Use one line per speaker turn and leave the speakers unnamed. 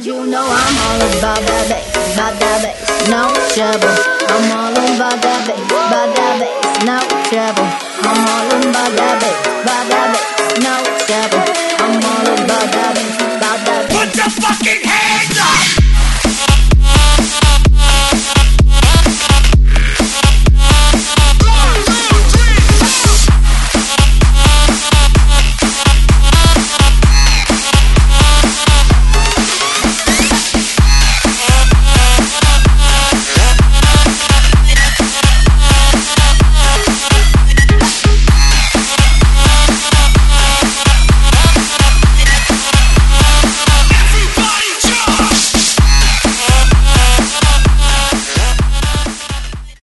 You know I'm all about that bass, no trouble. I'm all about that bass, no trouble. I'm all about that bass.